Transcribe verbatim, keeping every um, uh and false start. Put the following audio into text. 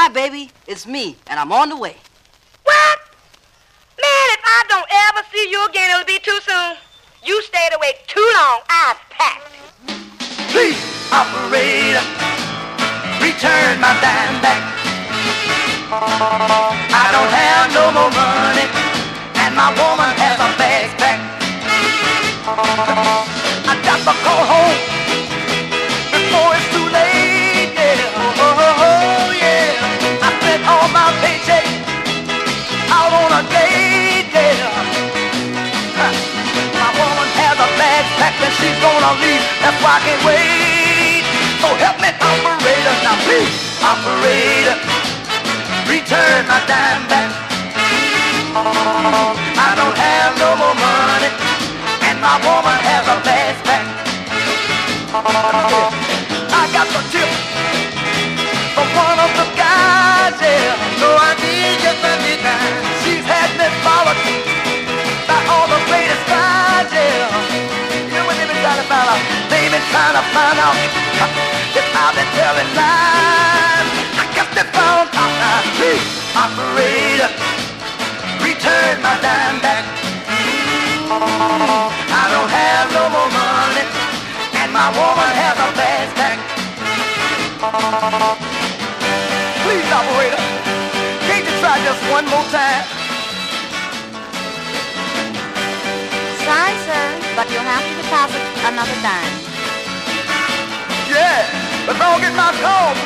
Hi, baby. It's me, and I'm on the way. What? Man, if I don't ever see you again, it'll be too soon. You stayed away too long. I've packed. Please, operator, return my dime back. I don't have no more money, and my woman has a bags packed. I got to go home before it's too late, yeah. Oh, oh, oh, yeah. I spent all my paycheck out on a date, yeah. Huh. My woman has a bags packed and she's gonna leave. That's why I can't wait. So help me, operator, now please, operator, return my dime back. I don't have no more money, and my woman has a bags packed. I got the tip from one of the guys, yeah. So I need just a midnight. She's had me followed by all the latest guys, yeah. You know what they've been trying to find out? They've been trying to find out if I've been telling lies. I guess they found out now. Please, operator, return my dime back. I don't have no more money, and my woman has a bags packed. Please, operator, can't you try just one more time? Sorry, sir, but you'll have to deposit another dime. Yeah, but don't get my call.